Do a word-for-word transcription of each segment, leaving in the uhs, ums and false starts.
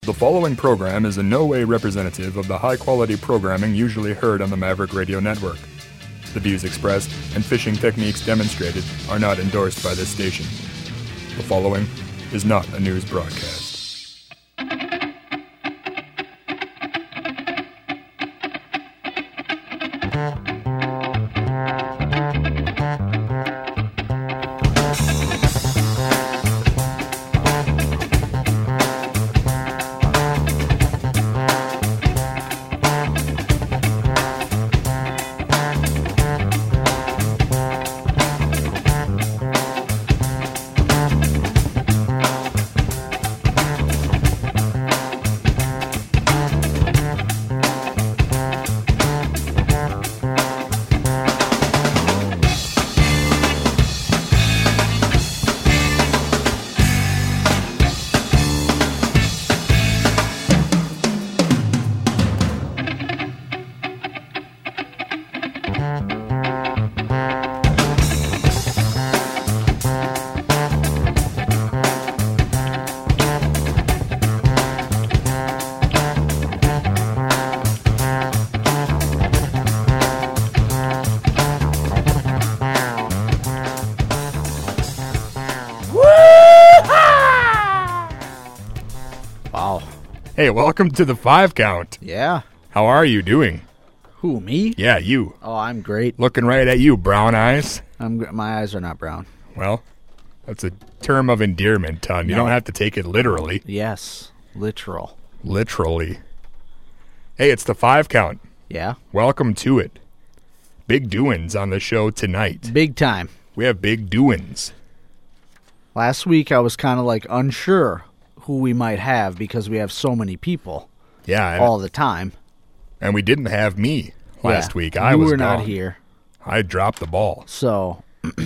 The following program is in no way representative of the high-quality programming usually heard on the Maverick Radio Network. The views expressed and fishing techniques demonstrated are not endorsed by this station. The following is not a news broadcast. Hey, welcome to the five count. Yeah. How are you doing? Who, me? Yeah, you. Oh, I'm great. Looking right at you, brown eyes. I'm. Gr- my eyes are not brown. Well, that's a term of endearment, Ton. You No. don't have to take it literally. Yes, literal. Literally. Hey, it's the five count. Yeah. Welcome to it. Big doings on the show tonight. Big time. We have big doings. Last week I was kind of like unsure who we might have because we have so many people Yeah, and, all the time. and we didn't have me last Yeah, week. I you was were not gone. here. I dropped the ball. So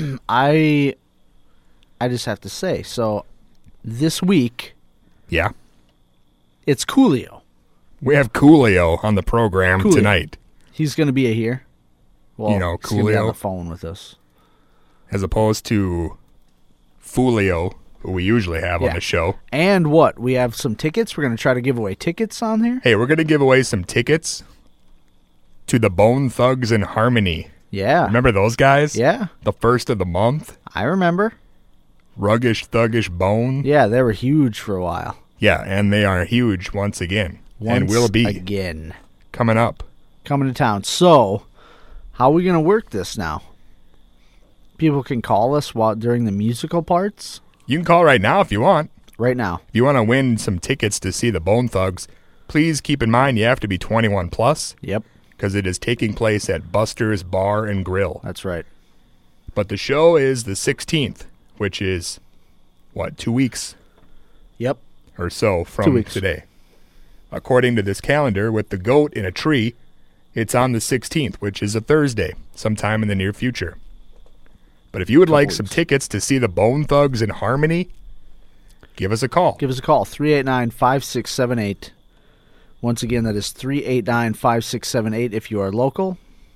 I I just have to say, so this week Yeah. it's Coolio. We have Coolio on the program Coolio. tonight, He's going to be here. Well, You know, he's gonna be on Coolio. the phone with us. as opposed to Fulio, who we usually have Yeah. on the show. And what? We have some tickets. We're going to try to give away tickets on here. Hey, we're going to give away some tickets to the Bone Thugs and Harmony. Yeah. Remember those guys? Yeah. The first of the month. I remember. Ruggish, thuggish bone. Yeah, they were huge for a while. Yeah, and they are huge once again. Once and will be again. coming up. Coming to town. So, how are we going to work this now? People can call us while during the musical parts You can call right now if you want. right now. If you want to win some tickets to see the Bone Thugs, please keep in mind you have to be twenty-one plus Yep, because it is taking place at Buster's Bar and Grill. that's right. But the show is the sixteenth, which is, what, two weeks Yep. or so Two from weeks. today. According to this calendar, with the goat in a tree, it's on the sixteenth, which is a Thursday, sometime in the near future. But if you would Couple like some weeks. tickets to see the Bone Thugs in Harmony, give us a call. Give us a call, three eight nine, five six seven eight. Once again, that is three eight nine, five six seven eight if you are local.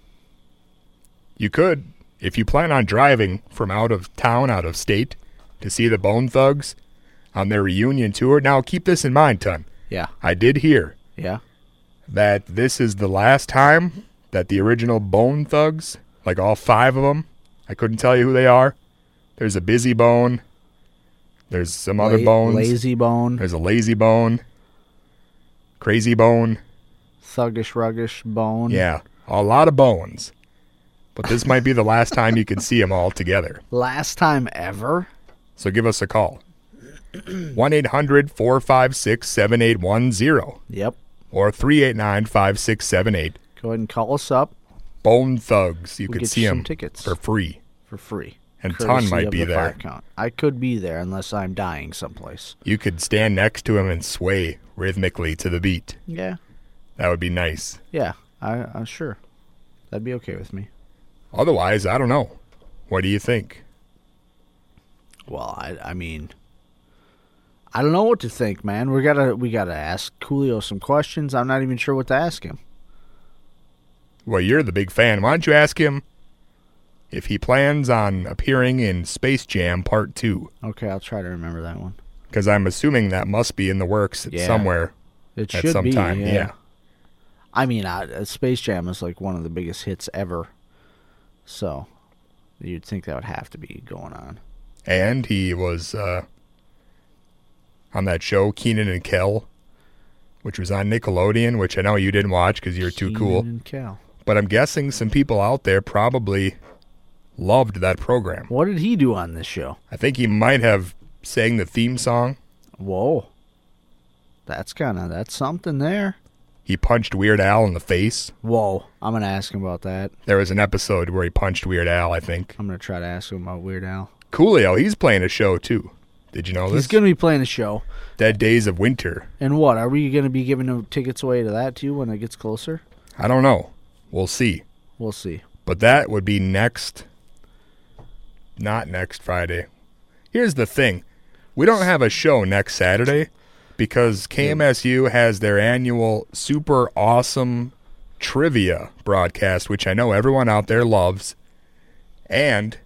You could, if you plan on driving from out of town, out of state, to see the Bone Thugs on their reunion tour. Now, keep this in mind, Ton. Yeah, I did hear yeah. that this is the last time that the original Bone Thugs, like all five of them, I couldn't tell you who they are. There's a Busy Bone. There's some other La- bones. Lazy Bone, There's a Lazy Bone. Crazy Bone. Thuggish Ruggish Bone. Yeah, a lot of bones. But this might be the last time you can see them all together. Last time ever? So give us a call. one eight hundred, four five six, seven eight one zero Yep. or three eight nine, five six seven eight. Go ahead and call us up. Bone Thugs. You We'll could get see you some them tickets. for free. For free. And Courtesy Ton might of be the there. five count. I could be there unless I'm dying someplace. You could stand next to him and sway rhythmically to the beat. Yeah. That would be nice. Yeah. I, I'm sure. That'd be okay with me. Otherwise, I don't know. What do you think? Well, I, I mean, I don't know what to think, man. We gotta we gotta ask Coolio some questions. I'm not even sure what to ask him. Well, you're the big fan. Why don't you ask him if he plans on appearing in Space Jam Part two? Okay, I'll try to remember that one. Because I'm assuming that must be in the works Yeah. somewhere It at should some be. time. Yeah. Yeah. I mean, uh, Space Jam is like one of the biggest hits ever. So you'd think that would have to be going on. And he was uh, on that show, Keenan and Kel, which was on Nickelodeon, which I know you didn't watch because you're too Keenan cool. and Kel. But I'm guessing some people out there probably loved that program. What did he do on this show? I think he might have sang the theme song. Whoa. That's kind of, that's something there. He punched Weird Al in the face. Whoa. I'm going to ask him about that. There was an episode where he punched Weird Al, I think. I'm going to try to ask him about Weird Al. Coolio, he's playing a show too. Did you know this? He's going to be playing a show. Dead Days of Winter. And what? Are we going to be giving him tickets away to that too when it gets closer? I don't know. We'll see. We'll see. But that would be next, not next Friday. Here's the thing. We don't have a show next Saturday because K M S U has their annual super awesome trivia broadcast, which I know everyone out there loves. And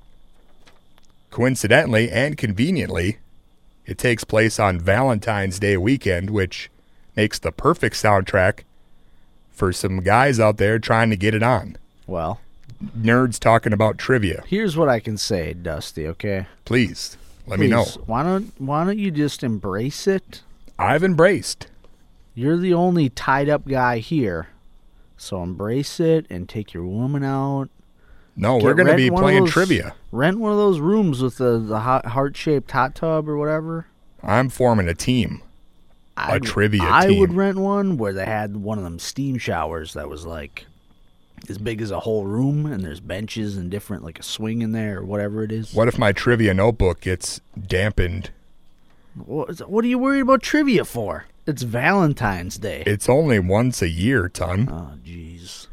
coincidentally and conveniently, it takes place on Valentine's Day weekend, which makes the perfect soundtrack for some guys out there trying to get it on. Well, Nerds talking about trivia. here's what I can say, Dusty, okay? Please, let me know. Please, Why don't why don't you just embrace it? I've embraced. You're the only tied up guy here. So embrace it and take your woman out. No, Get- we're going to rent be one of playing those- trivia. Rent one of those rooms with the, the hot, heart-shaped hot tub or whatever. I'm forming a team. I, trivia I team. would rent one where they had one of them steam showers that was like as big as a whole room, and there's benches and different, like a swing in there or whatever it is. What if my trivia notebook gets dampened? What, what are you worried about trivia for? It's Valentine's Day. It's only once a year, ton. Oh, jeez.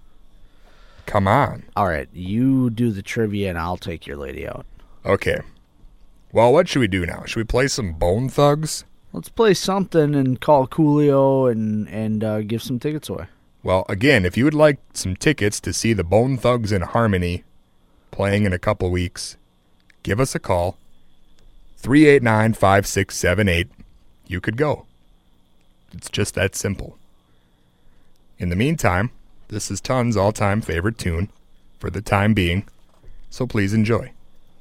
Come on. All right, you do the trivia, and I'll take your lady out. Okay. Well, what should we do now? Should we play some Bone Thugs? Let's play something and call Coolio and, and uh, give some tickets away. Well, again, if you would like some tickets to see the Bone Thugs in Harmony playing in a couple weeks, give us a call. three eight nine, five six seven eight. You could go. It's just that simple. In the meantime, this is Ton's all-time favorite tune for the time being, so please enjoy.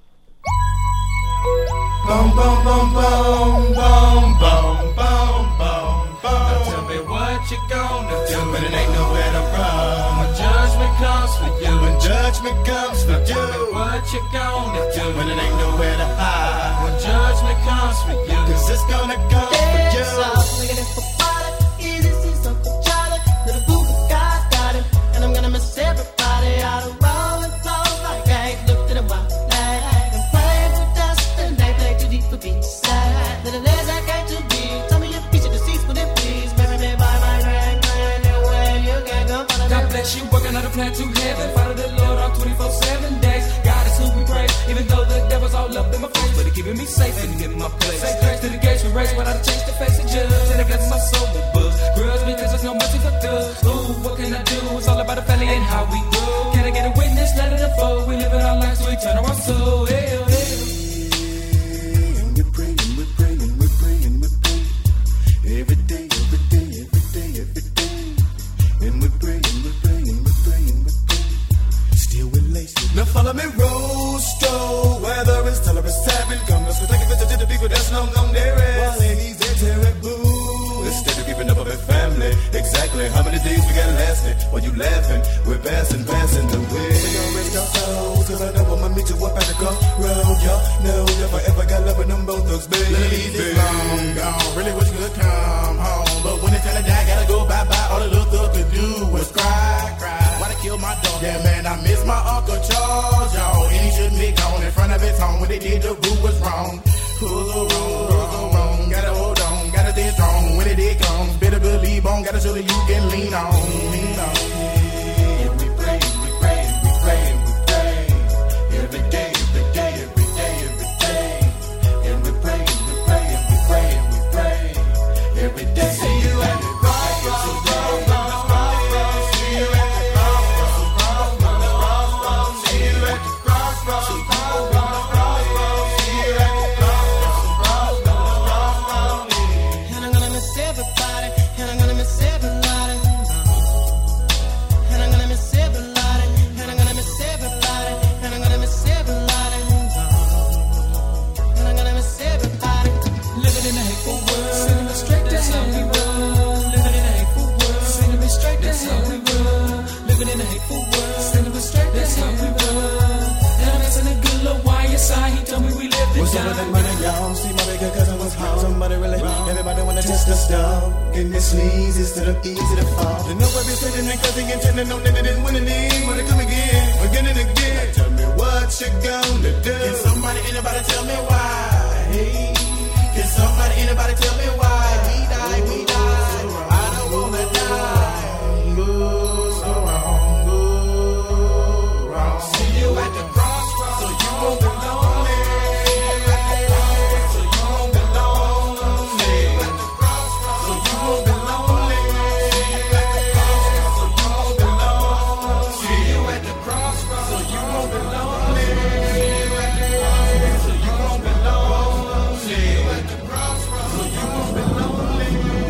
Boom, boom, boom, boom, boom, boom, boom, boom, boom. Now tell me what you gonna do when it ain't nowhere to run. When judgment comes for you, when judgment comes for you. Tell me what you gonna do when it ain't nowhere to hide. When judgment comes for you, 'cause it's gonna come for you. Everybody out of rolling clothes like I ain't looked in a while. Like I'm praying for dust and they play too deep for beats. That it is I got to be. Tell me your piece of the seats, would it please? Marry me by my grand grand. Anywhere you can go. God bless you, working on a plan to heaven. Follow the Lord on twenty-four seven days. God is who we praise, even though the devil's all up in my face. But he keeping me safe and in my place. Say grace to the gates we race without a change to face the judge. And it blesses my soul with books. Grudge because there's no mercy for thugs. Ooh, what can I do? It's all about the family and how we grow. Can I get a witness? Let it unfold. We live in our lives, so we turn our soul. Hell, hell. We're praying, we're praying, we're praying, we're praying. Every day, every day, every day, every day. And we're praying, we're praying, we're praying, we're praying. Still with laces. Now follow me, Rosto. Weather is tolerance, having come. Let's go take a visit to the people that's long gone there. While ladies, they're terrible. Instead of keeping up with the family. Exactly how many days we got lasting? While you laughing, we're passing, passing the way. We gon' rest our souls, 'cause I know I'ma meet you up at the crossroad. Y'all know if I ever got love with them both thugs, baby. Ladies is long gone, really wish you could come home. But when it's time to die, gotta go bye-bye. All the little thug could do was cry, cry. Why they kill my dog? Yeah, man, I miss my Uncle Charles, y'all. And he shouldn't be gone in front of his home. When they did, the rule was wrong. Who's so wrong, who's so wrong? Gotta hold on, gotta stay strong. When it did comes, better believe on. Gotta show that you can lean on, lean on. And we pray, we pray, we pray, we pray. Every day, every day, every day, every day. And we pray, we pray, we pray, we pray. Every day. See you at the crossroads, see you at the crossroads, see you at the crossroads, crossroads, see you at the crossroads, see you at the crossroads, see you at the crossroads, crossroads, that money, y'all. See my bigger cousin was home. Somebody really, everybody wanna test the stuff. Getting this sleaze instead of easy to fall. The nobody sitting there cause he intended on that they didn't win any. Wanna come again, again and again. Now tell me what you gonna do. Can somebody, anybody tell me why? Hey, can somebody, anybody tell me why? We die, we die. I don't wanna die. Go so wrong, go wrong. See you at the crossroads, so you won't be lonely. So you won't be lonely. So you won't be lonely. So you won't be lonely. See you at the crossroads, so you won't be lonely. So you won't be lonely. See you at the crossroads, so you won't be lonely.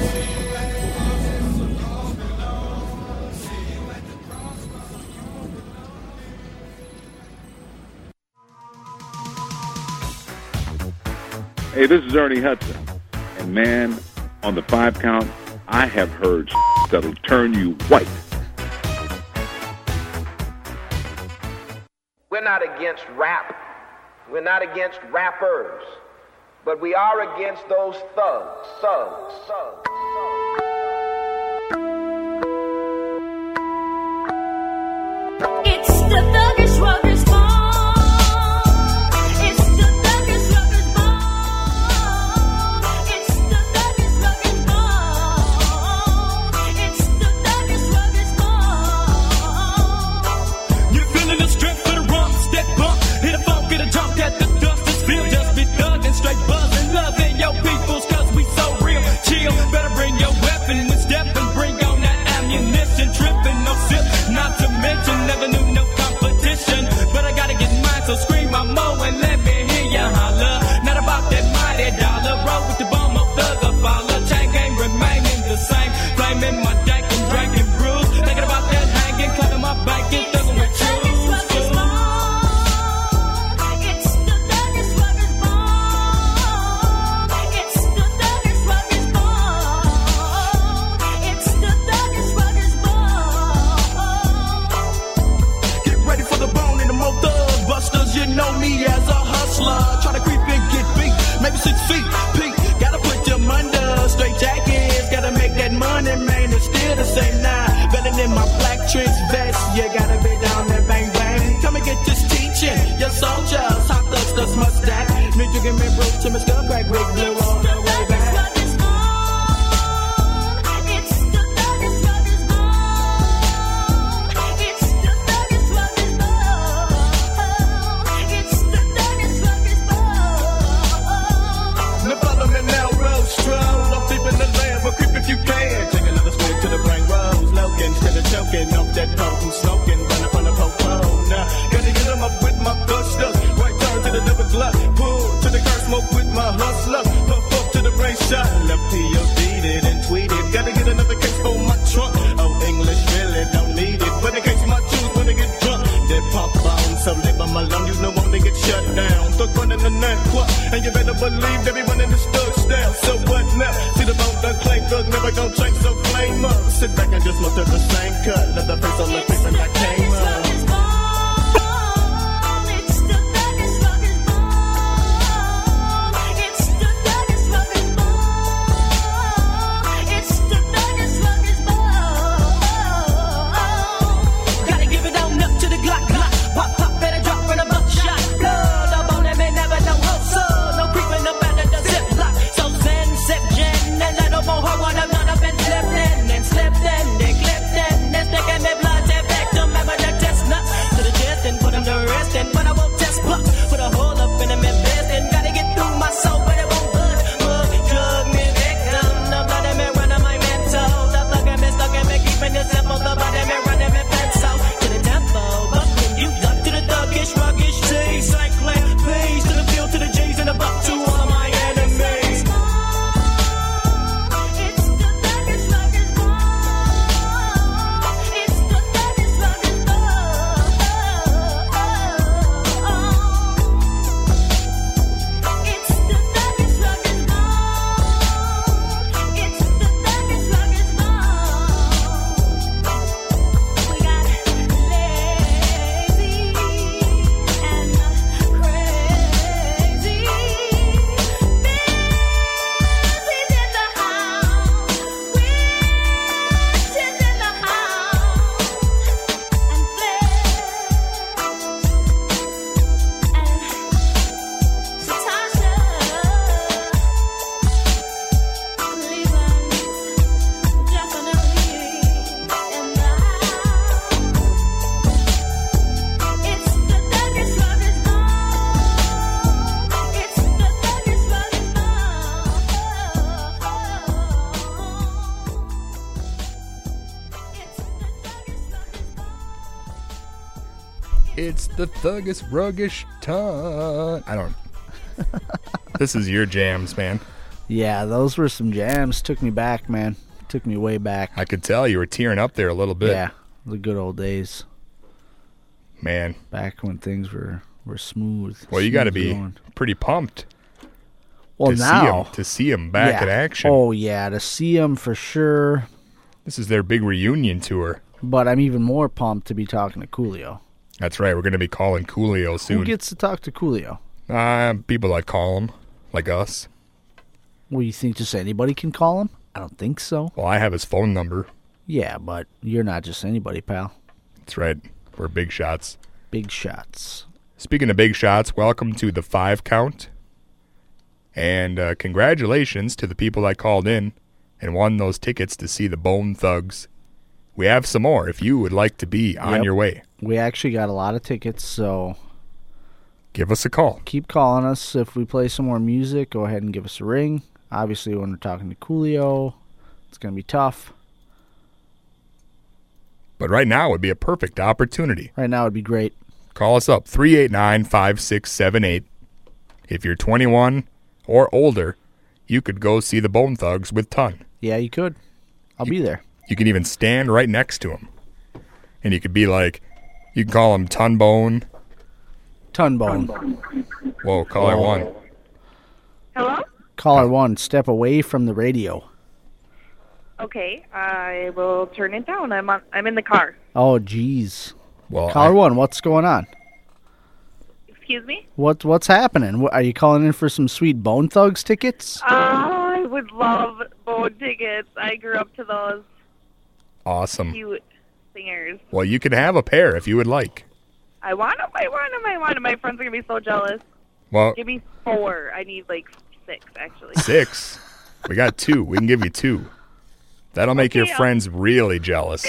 Hey, this is Ernie Hudson, and man, on the five count, I have heard that'll turn you white. We're not against rap. We're not against rappers. But we are against those thugs, thugs, thugs, thugs. It's the thuggish ruggers ball. It's the thuggish ruggers ball. It's the thuggish ruggers ball. It's the thuggish ruggers ball. You're feeling the strength of the rump, step bump, hit a funk, get a jump that the dust is filled. Just be thugging, straight buzzing, loving your peoples, cause we so real. Chill, better bring your weapon with step and bring on that ammunition. Tripping, no sip, not to mention, never knew no competition. But I gotta get mine, so scream my mo and let me hear ya holler. Not about that mighty dollar, roll with the bomb of thugger follow. Chain game remaining the same, flaming my dank and drinking brews. Thinking about that hanging, clapping my banking, thugging with you. You know me as a hustler, try to creep and get beat, maybe six feet, peak, gotta put them under, straight jackets, gotta make that money, man, it's still the same now, better than my black trench vest, you gotta be down there, bang, bang, come and get this teaching, your soldiers, hot thugs, dust mustache, me drinking me bro, to my skull crack, big blue all the way back. If you can, take another swig to the brain rose. Logan, instead of choking off that potent smoking, run up on the popo. Now, gotta get them up with my busters. Right turn to the double glut. Pull to the curse, smoke with my hustlers. Puff up to the brain shot. Left P O D'd it and tweeted. Gotta get another case for my trunk. Oh, English really don't need it. But in case my juice when they get drunk, they pop on. So live on my lung, you know when they get shut down. Thug running the night club. And you better believe everyone in the stood down. So what now? See the boat done claim thug never gon' change, so flame up. Sit back and just look at the same cut. Let the face on the face and I came up. Slept in, they clipped in, they sticking their blood, they back to remember the test. It's the thuggish, ruggish ton. I don't. This is your jams, man. Yeah, those were some jams. Took me back, man. Took me way back. I could tell you were tearing up there a little bit. Yeah, the good old days. Man. Back when things were, were smooth. Well, you got to smooth be going. pretty pumped. Well, to now. See 'em, to see them back yeah. in action. Oh, yeah, to see them for sure. This is their big reunion tour. But I'm even more pumped to be talking to Coolio. That's right. We're going to be calling Coolio soon. Who gets to talk to Coolio? Uh, people that call him, like us. Well, you think just anybody can call him? I don't think so. Well, I have his phone number. Yeah, but you're not just anybody, pal. That's right. We're big shots. Big shots. Speaking of big shots, welcome to the five count. And uh, congratulations to the people that called in and won those tickets to see the Bone Thugs. We have some more if you would like to be on Yep. your way. We actually got a lot of tickets, so give us a call. Keep calling us. If we play some more music, go ahead and give us a ring. Obviously, when we're talking to Coolio, it's going to be tough. But right now would be a perfect opportunity. Right now would be great. Call us up, three eight nine, five six seven eight. If you're twenty-one or older, you could go see the Bone Thugs with Ton. Yeah, you could. I'll you, be there. You can even stand right next to him. And you could be like, you can call him Ton Bone. Ton Bone. Whoa, caller Oh. one. Hello? Caller one, step away from the radio. Okay, I will turn it down. I'm on. I'm in the car. Oh, jeez. Well, Caller I- one, what's going on? Excuse me? What What's happening? What, are you calling in for some sweet Bone Thugs tickets? Oh, I would love Bone tickets. I grew up to those Awesome. cute singers. Well, you can have a pair if you would like. I want them. I want them. I want them. My friends are going to be so jealous. Well, Give me four. I need like six, actually. six. We got two. We can give you two. That'll make Okay, your I'll- friends really jealous.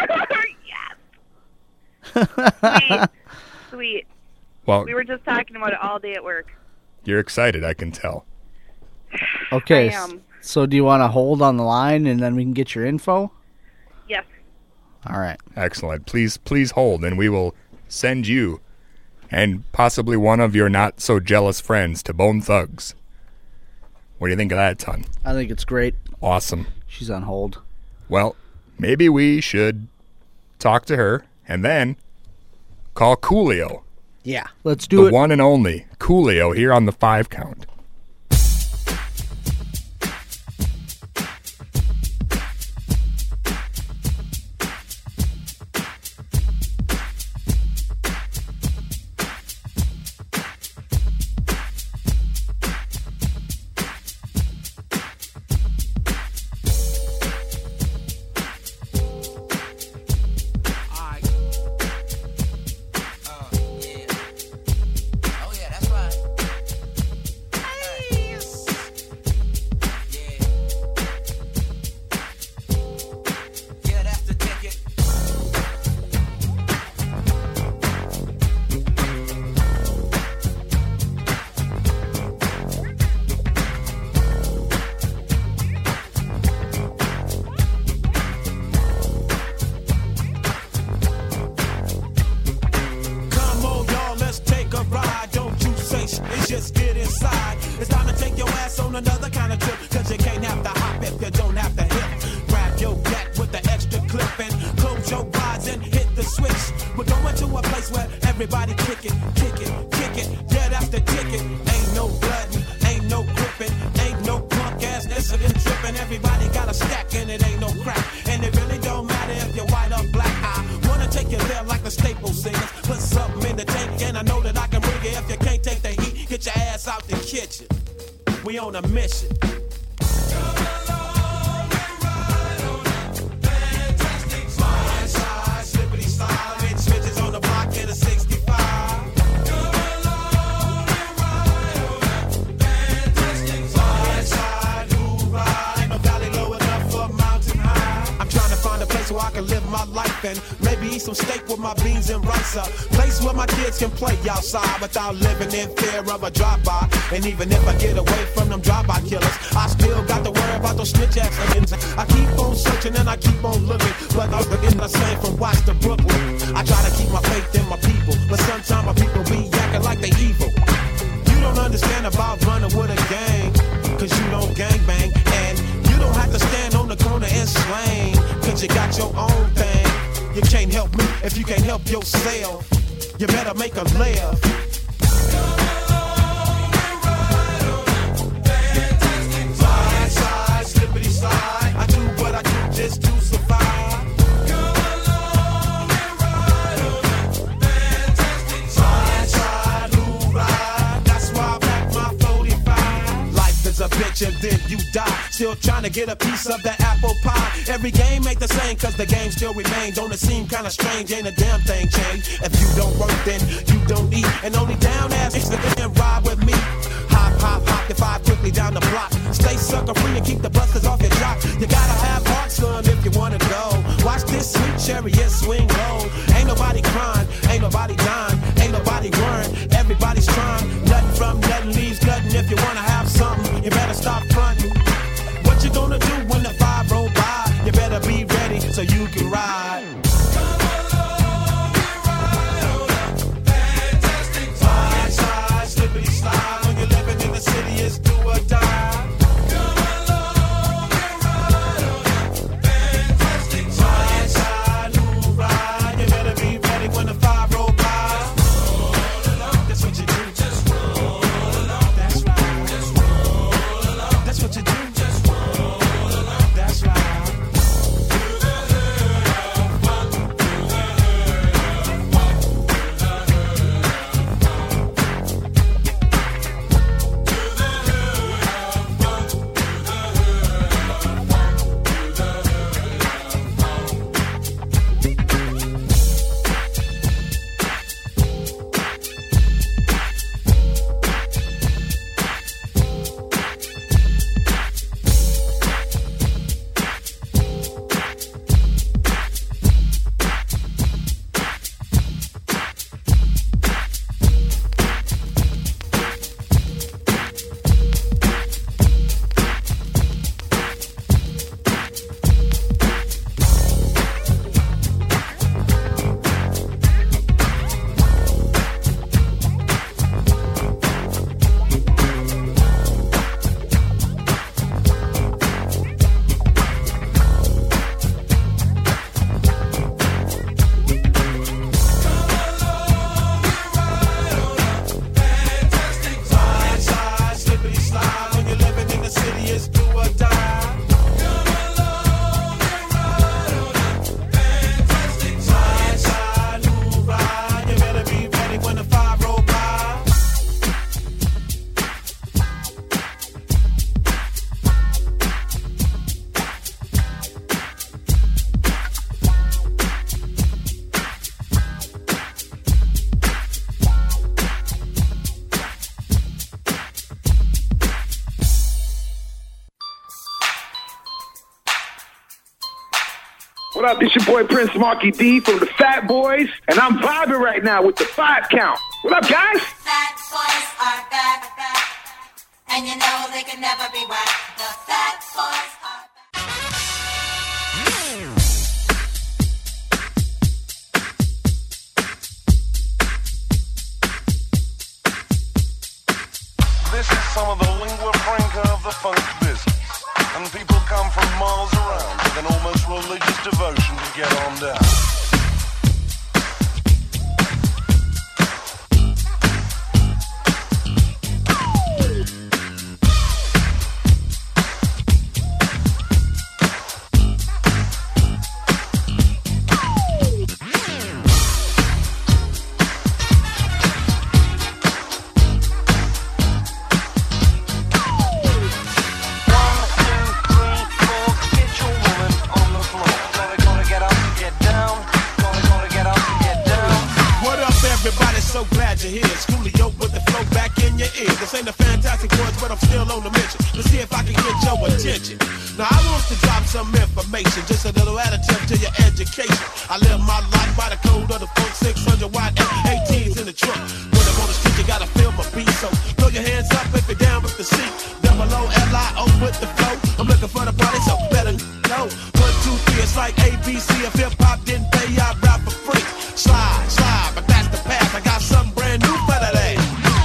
Sweet. Sweet. Well, We were just talking about it all day at work. you're excited, I can tell. Okay, I s- am. so do you want to hold on the line and then we can get your info? Yes. All right. Excellent. Please, please hold, and we will send you and possibly one of your not so jealous friends to Bone Thugs. What do you think of that, Ton? I think it's great. Awesome. She's on hold. Well, maybe we should talk to her and then call Coolio. Yeah, let's do the it. one and only Coolio here on the five count. Come on, y'all, let's take a ride. Don't you say sh- it's just get inside. It's time to take your ass on another kind of trip. Cause you can't have to hop if you don't have to hit. Grab your gat with the extra clip and close your eyes and hit the switch. We're going to a place where everybody kick it, kick it, kick it. Yeah, that's the ticket. Ain't no bloodin', ain't no gripping, ain't no punk ass incident tripping. Everybody got a stack and it ain't no crack. And it really don't matter if you're white or black. I wanna take you there like the Staples singers. Put something in the tank and I know that I can bring it. If you can't take the heat, get your ass out the kitchen. We on a mission. Slide, slide, slippity slide. Bitch, switches on the block in a sixty-five. Slide, slide, move right. Ain't no valley low enough for mountain high. I'm trying to find a place where I can live my life and maybe eat some steak with my beans and rice up. Place where my kids can play outside without living in fear of a drive-by. And even if I get away from them drive-by killers, I still got to worry about those snitch ass niggas. I keep on searching searching and I keep on looking, but I'm in the same from Watts to Brooklyn. I try to keep my faith in my people, but sometimes my people be acting like they evil. You don't understand about running with a gang, cause you don't gangbang, and you don't have to stand on the corner and slang, cause you got your own thing. You can't help me if you can't help yourself. You better make a laugh. Slide, slide, slippity slide. I do what I do just to survive. Slide, slide, move, ride. That's why I pack my forty-five. Life is a bitch and then you die. Still trying to get a piece of that apple pie. Every game ain't the same cause the game still remain. Don't it seem kinda strange? Ain't a damn thing changed. If you don't work then you don't eat. And only down ass is the damn ride with me. Hop, hop, hop, the five quickly down the block. Stay sucker free and keep the busters off your jock. You gotta have heart, son, if you wanna go. Watch this sweet chariot swing low. Ain't nobody crying, ain't nobody dying, ain't nobody worrying. Everybody's trying. Nothing from nothing leaves nothing. If you wanna have something, you better stop fronting. What you gonna do when the five roll by? You better be ready so you can ride. Slide, slide, slippity slide. When you're living in the city, it's do or die. Slide, slide, move, ride. You better be ready when the five roll by. That's what you do. Just roll along. That's right. Just roll along. That's what you do. Just roll along. That's right. Slide, slide, slippity slide. When you're living in the city, it's do or die. Slide, slide, move, ride. You better be ready when the five roll by. What up? This your boy Prince Marky D from the Fat Boys, and I'm vibing right now with the five count. What up, guys? Fat boys are back, back, and you know they can never be whacked. The fat boys are This is some of the lingua franca of the funk business. And people come from miles around with an almost religious devotion to get on down. so glad you're here. Schoolio with the flow back in your ear. This ain't a fantastic voice, but I'm still on the mission. Let's see if I can get your attention. Now I want to drop some information, just a little additive to your education. I live my life by the code of the funk, six hundred watt F eighteens in the trunk. When I'm on the street, you gotta feel my beat, so throw your hands up if you're down with the seat. Double O L I O with the flow. I'm looking for the party, so better know. One, two, It's like A B C. If hip hop didn't pay, I'd rap for free. Slide, slide, but that's the path. I got something brand new for today.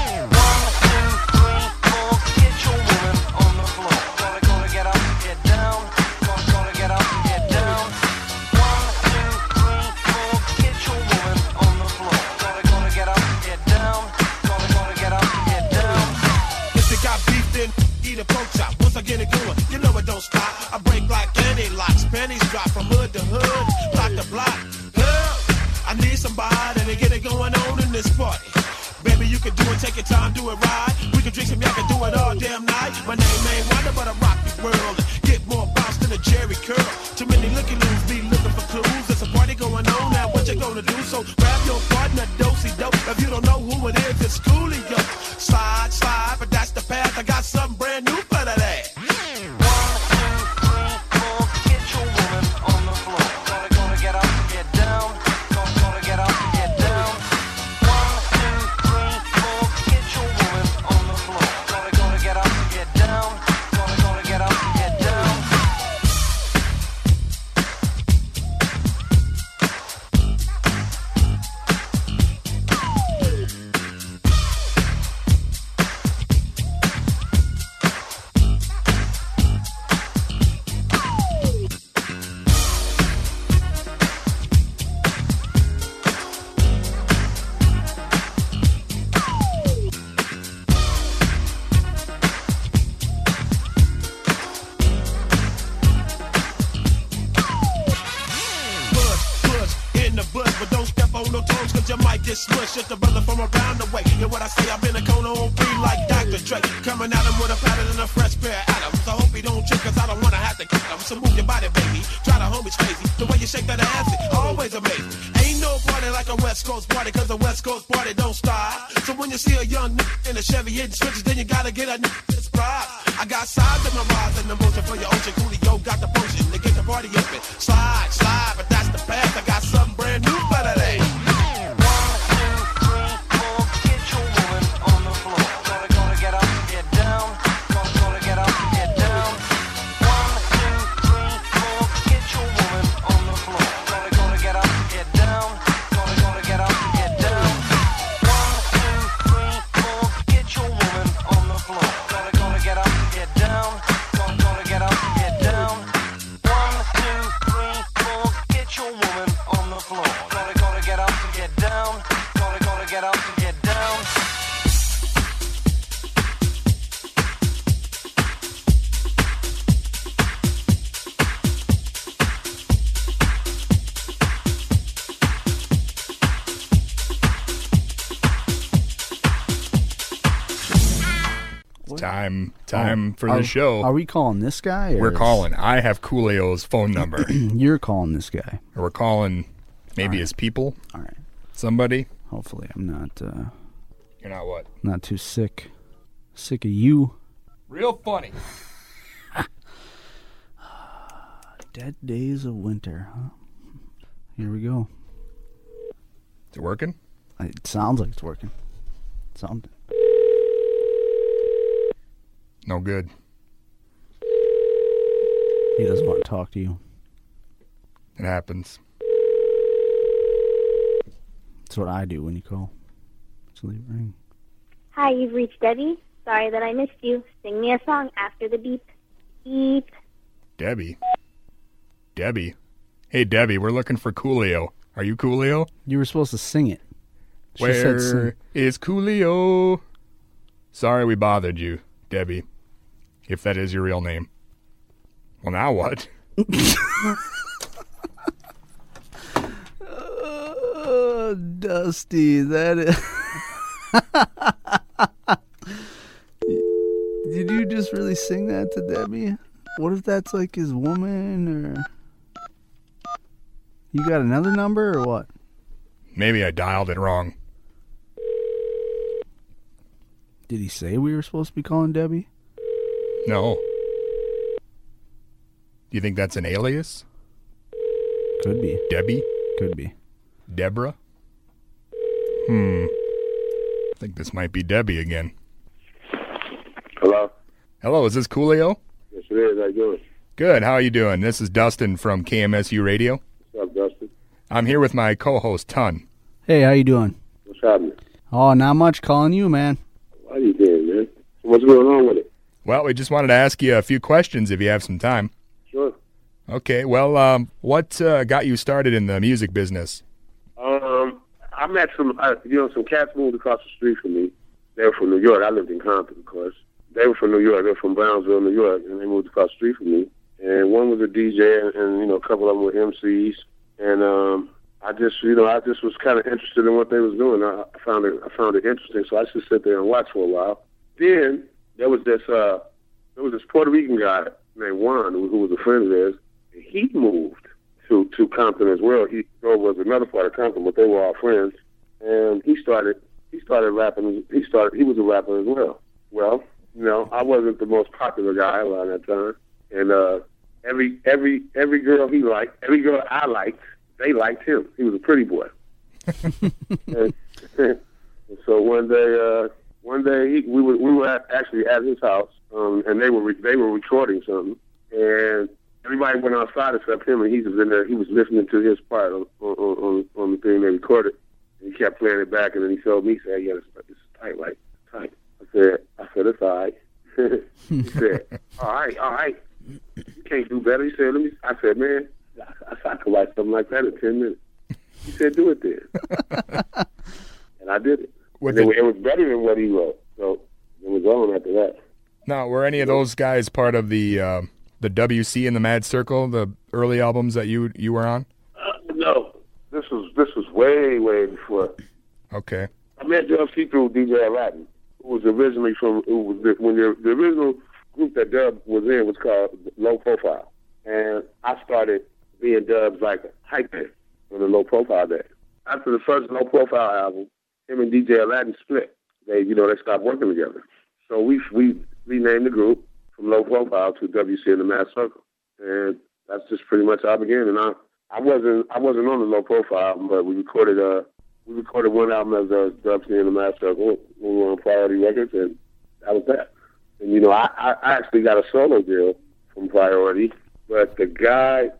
Get it going, you know it don't stop. I break like any locks, pennies drop from hood to hood, block to block. Help! I need somebody to get it going on in this party. Baby, you can do it, take your time, do it right. We can drink some, y'all can do it all damn night. My name ain't Wonder, but I rock the world. Get more bounce than a Jerry curl. Too many looking loose, be looking for clues. There's a party going on now, what you gonna do? So grab your partner, dosey dope. If you don't know who it is, it's Coolio. Slide, slide, but that's the path. I got something brand new for today. Smush at the brother from around the way. And what I say, I've been a cone on free like Doctor Dre. Coming at him with a pattern and a fresh pair of atoms. I hope he don't trip, cause I don't wanna have to kick him. So move your body, baby. Try to homies crazy. The way you shake that ass, it always amazing. Ain't no party like a West Coast party, cause a West Coast party don't stop. So when you see a young nigga in a Chevy hitting switches, then you gotta get a nigga that's proud. I got sides in my rise and the motion for your ocean. Coolio got the potion to get the party open. Slide, slide, but that's the path. I got something brand new for today. Time, time Oh, for are- the show. Are we calling this guy? or We're is- calling. I have Coolio's phone number. You're calling this guy. Or we're calling maybe All right. his people. All right. Somebody. Hopefully, I'm not. Uh, You're not what? Not too sick. Sick of you. Real funny. Dead days of winter. Huh? Here we go. Is it working? It sounds like it's working. Something. No good. He doesn't want to talk to you. It happens. That's what I do when you call. Just leave it ring. Hi, you've reached Debbie. Sorry that I missed you. Sing me a song after the beep. Beep. Debbie. Debbie. Hey, Debbie, we're looking for Coolio. Are you Coolio? You were supposed to sing it. She Where said sing. is Coolio? Sorry we bothered you, Debbie. If that is your real name. Well, now what? Oh, Dusty, that is... Did you just really sing that to Debbie? What if that's like his woman, or... You got another number, or what? Maybe I dialed it wrong. Did he say we were supposed to be calling Debbie? No. Do you think that's an alias? Could be. Debbie? Could be. Deborah? Hmm. I think this might be Debbie again. Hello? Hello, is this Coolio? Yes, it is. How you doing? Good. How are you doing? This is Dustin from K M S U Radio. What's up, Dustin? I'm here with my co-host, Ton. Hey, how you doing? What's happening? Oh, not much. Calling you, man. How you doing, man? What's going on with it? Well, we just wanted to ask you a few questions if you have some time. Sure. Okay. Well, um, what uh, got you started in the music business? Um, I met some, uh, you know, some cats moved across the street from me. They were from New York. I lived in Compton, of course. They were from New York. They were from Brownsville, New York, and they moved across the street from me. And one was a D J, and, and you know, a couple of them were M Cs. And um, I just, you know, I just was kind of interested in what they was doing. I, I found it, I found it interesting, so I just sit there and watch for a while. Then there was this, uh, there was this Puerto Rican guy named Juan, who, who was a friend of theirs. He moved to to Compton as well. He was another part of Compton, but they were all friends. And he started, he started rapping. He started, he was a rapper as well. Well, you know, I wasn't the most popular guy around that time, and uh, every every every girl he liked, every girl I liked, they liked him. He was a pretty boy. and, and so one day, uh, one day he, we were we were at, actually at his house, um, and they were re- they were recording something, and everybody went outside except him, and he was in there. He was listening to his part on on, on, on the thing they recorded. And he kept playing it back, and then he told me, he said, "Yeah, it's, it's tight, like tight." I said, "I said it's all right." He said, "All right, all right. You can't do better." He said, "Let me." I said, "Man, I, I could write something like that in ten minutes." He said, "Do it then," and I did it. With And the- it, it was better than what he wrote, so it was on after that. Now, were any of those guys part of the uh, the W C and the Mad Circle, the early albums that you you were on? Uh, no, this was this was way way before. Okay. I met Dub C through D J Aladdin, who was originally from, who was the, when the, the original group that Dub was in was called Low Profile. And I started being Dub's like hype man on the Low Profile day. After the first Low Profile album, him and D J Aladdin split. They, you know, they stopped working together. So we we renamed the group from Low Profile to W C and the Mad Circle. And that's just pretty much how I began. And I, I wasn't I wasn't on the Low Profile album, but we recorded uh we recorded one album as uh, W C and the Mad Circle. We were on Priority Records, and that was that. And you know, I, I actually got a solo deal from Priority, but the guy,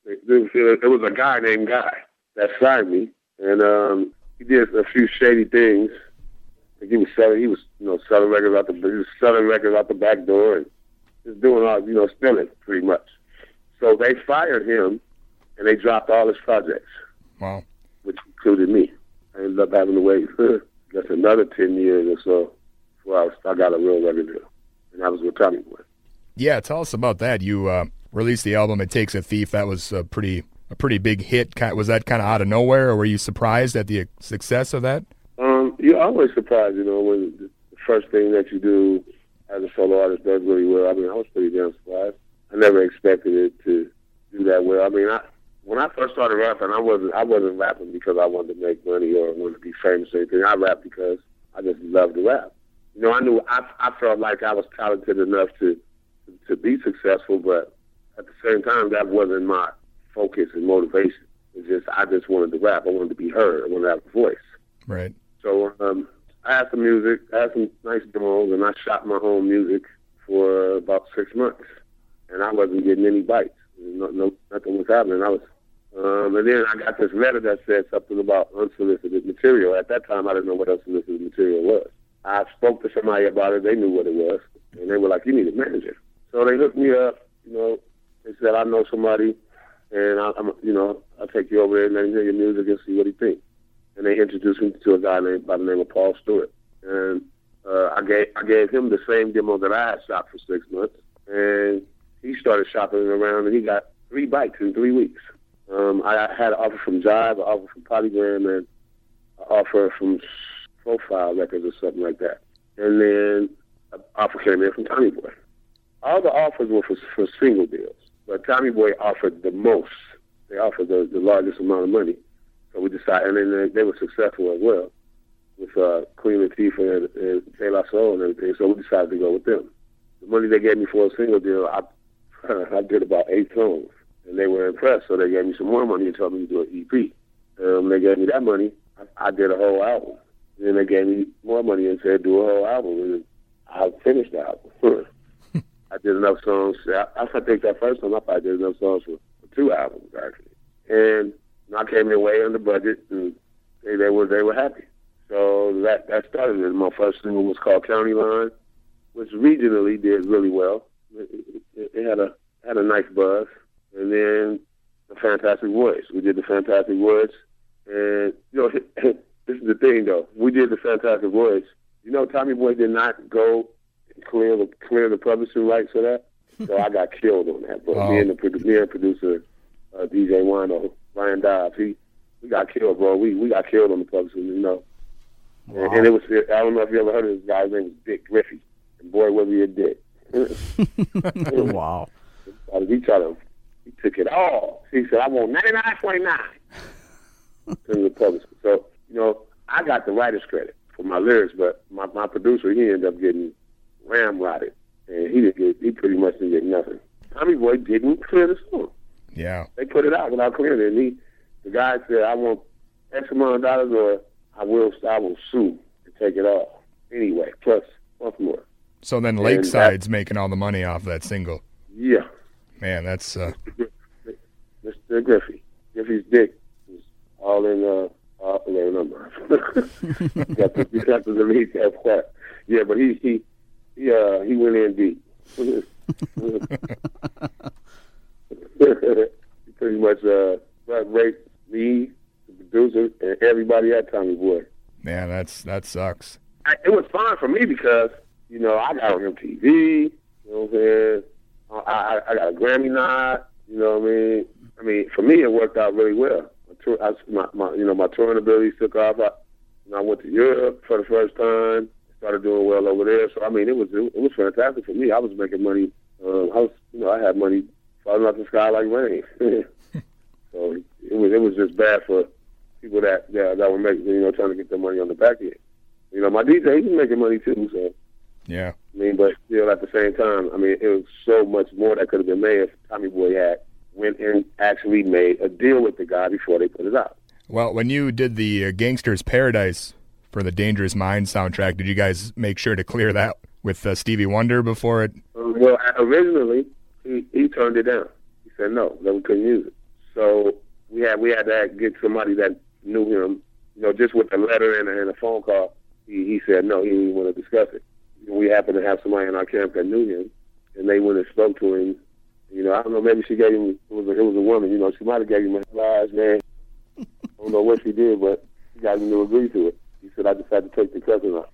there was a guy named Guy that signed me, and um, he did a few shady things. Like he was selling, he was you know selling records out the, he was selling records out the back door, and just doing all you know stealing pretty much. So they fired him, and they dropped all his projects. Wow. Which included me. I ended up having to wait, I guess, another ten years or so before I, was, I got a real record deal, and that was with Tommy Boy. Yeah, tell us about that. You uh, released the album "It Takes a Thief." That was a pretty a pretty big hit. Was that kind of out of nowhere, or were you surprised at the success of that? Um, you're always surprised, you know, when the first thing that you do as a solo artist does really well. I mean, I was pretty damn surprised. I never expected it to do that well. I mean, I. When I first started rapping, I wasn't I wasn't rapping because I wanted to make money or wanted to be famous or anything. I rapped because I just loved to rap. You know, I knew I I felt like I was talented enough to to be successful, but at the same time, that wasn't my focus and motivation. It's just I just wanted to rap. I wanted to be heard. I wanted to have a voice. Right. So um, I had some music. I had some nice demos, and I shot my own music for about six months, and I wasn't getting any bites. No, no, nothing was happening. I was. Um, and then I got this letter that said something about unsolicited material. At that time, I didn't know what unsolicited material was. I spoke to somebody about it. They knew what it was. And they were like, "You need a manager." So they hooked me up. You know, they said, "I know somebody, and I, I'm, you know, I'll take you over there and let him hear your music and see what he thinks." And they introduced me to a guy named by the name of Paul Stewart. And uh, I gave I gave him the same demo that I had shot for six months. And he started shopping it around, and he got three bites in three weeks. Um, I had an offer from Jive, an offer from Polygram, and an offer from Profile Records or something like that. And then an offer came in from Tommy Boy. All the offers were for, for single deals, but Tommy Boy offered the most. They offered the, the largest amount of money. So we decided, and then they, they were successful as well with uh, Queen Latifah and, and De La Soul and everything. So we decided to go with them. The money they gave me for a single deal, I, I did about eight songs. And they were impressed, so they gave me some more money and told me to do an E P. Um, they gave me that money. I, I did a whole album. Then they gave me more money and said, do a whole album. And I finished the album. I did enough songs. I, I think that first time I probably did enough songs for, for two albums actually, and you know, I came in way under budget, and they, they were they were happy. So that that started it. My first single was called County Line, which regionally did really well. It, it, it had a had a nice buzz, and then the Fantastic Voice. We did the Fantastic Voice, and you know this is the thing though. We did the Fantastic Voice. You know, Tommy Boy did not go and clear the clear the publishing rights for that, so I got killed on that. But Oh. me and the produ- me and producer uh, D J Wino, Ryan Dobbs, he we got killed, bro. We we got killed on the publishing, you know. And, and it was I don't know if you ever heard of this guy. His name was Dick Griffey, and boy was he a dick. Wow. He tried to he took it all. He said, "I want ninety-nine twenty-nine." In the publisher. So you know, I got the writer's credit for my lyrics, but my, my producer, he ended up getting ramrodded, and he didn't get, he pretty much didn't get nothing. Tommy Boy didn't clear the song. Yeah. They put it out without clearing it, and he, the guy said, "I want X amount of dollars, or I will, I will sue and take it all anyway, plus once more." So then And Lakeside's making all the money off that single. Yeah, Man, that's uh, Mister Griffey, Griffey's dick was all in uh, all in their number. You got to, you got to delete that part. Yeah, but he he he uh he went in deep. He pretty much uh raped me, the producer, and everybody at Tommy Boy. man, that's that sucks. I, it was fine for me because you know I got on M T V. You know what I'm saying? I, I, I got a Grammy nod. You know what I mean? I mean, for me, it worked out really well. My, tour, I, my, my you know my touring abilities took off. I, you know, I went to Europe for the first time. Started doing well over there. So I mean, it was it, it was fantastic for me. I was making money. Um, I was you know I had money falling out the sky like rain. So it was it was just bad for people that that, that were making you know trying to get their money on the back end. You know, my D J, he's making money too. So Yeah. I mean, but still at the same time, I mean, it was so much more that could have been made if Tommy Boy had went and actually made a deal with the guy before they put it out. Well, when you did the uh, Gangster's Paradise for the Dangerous Minds soundtrack, did you guys make sure to clear that with uh, Stevie Wonder before it? Um, well, originally he, he turned it down. He said no, that we couldn't use it. So we had we had to get somebody that knew him, you know, just with a letter and a, and a phone call. He, he said no, he didn't want to discuss it. We happened to have somebody in our camp that knew him, and they went and spoke to him. You know, I don't know, maybe she gave him, it was a, it was a woman, you know, she might have gave him a lies, man. I don't know what she did, but she got him to agree to it. He said, I just had to take the cousin out.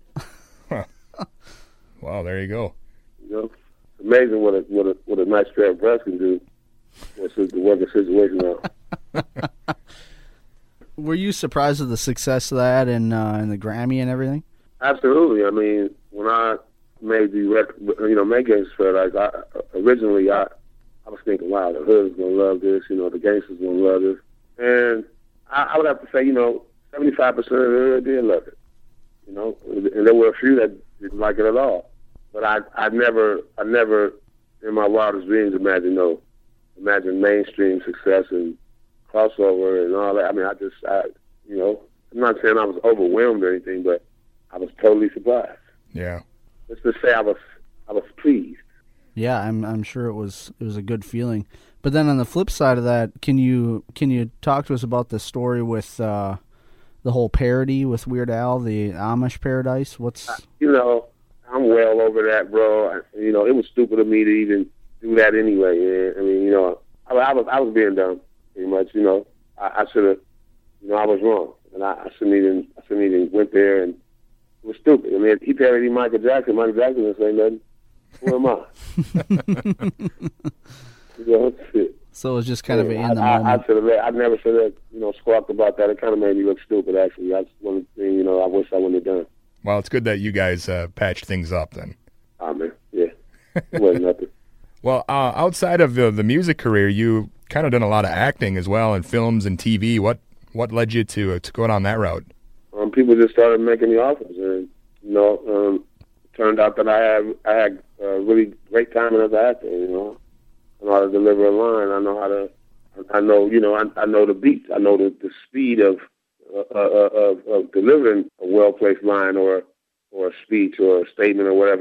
Wow, there you go. You know, it's amazing what a what a what a nice pair of breasts can do. What's the working situation out. Were you surprised at the success of that and uh, and the Grammy and everything? Absolutely. I mean, when I made the record, you know, Make Gangsters Paradise, I, originally I, I was thinking, wow, the hood's gonna love this. You know, the gangsters gonna love this, and I, I would have to say, you know, seventy-five percent of the hood did love it. You know, and there were a few that didn't like it at all. But I, I never, I never, in my wildest dreams, imagined no, imagine mainstream success and crossover and all that. I mean, I just, I, you know, I'm not saying I was overwhelmed or anything, but I was totally surprised. Yeah. Let's just say I was, I was pleased. Yeah, I'm I'm sure it was it was a good feeling. But then on the flip side of that, can you can you talk to us about the story with uh, the whole parody with Weird Al, the Amish Paradise? What's You know, I'm well over that, bro. I, you know, it was stupid of me to even do that anyway. Man. I mean, you know, I, I was I was being dumb, pretty much. You know, I, I should have, you know, I was wrong, and I, I shouldn't even I shouldn't even went there, and it was stupid. I mean, he parodied Michael Jackson. Michael Jackson didn't say nothing. Who am I? You know, shit. So it was just kind of Yeah, in the I, moment. I, I should have. I never should have, you know, squawked about that. It kind of made me look stupid. Actually, that's one of the things, you know, I wish I wouldn't have done. Well, it's good that you guys uh, patched things up then. Oh man, yeah, it wasn't nothing. Well, uh, outside of the, the music career, you kind of done a lot of acting as well in films and T V. What what led you to uh, to go down that route? Um, people just started making me offers, and you know, um, it turned out that I had I had uh, really great timing as an actor. You know, I know how to deliver a line. I know how to. I know, you know, I, I know the beats. I know the, the speed of, uh, uh, of of delivering a well placed line or or a speech or a statement or whatever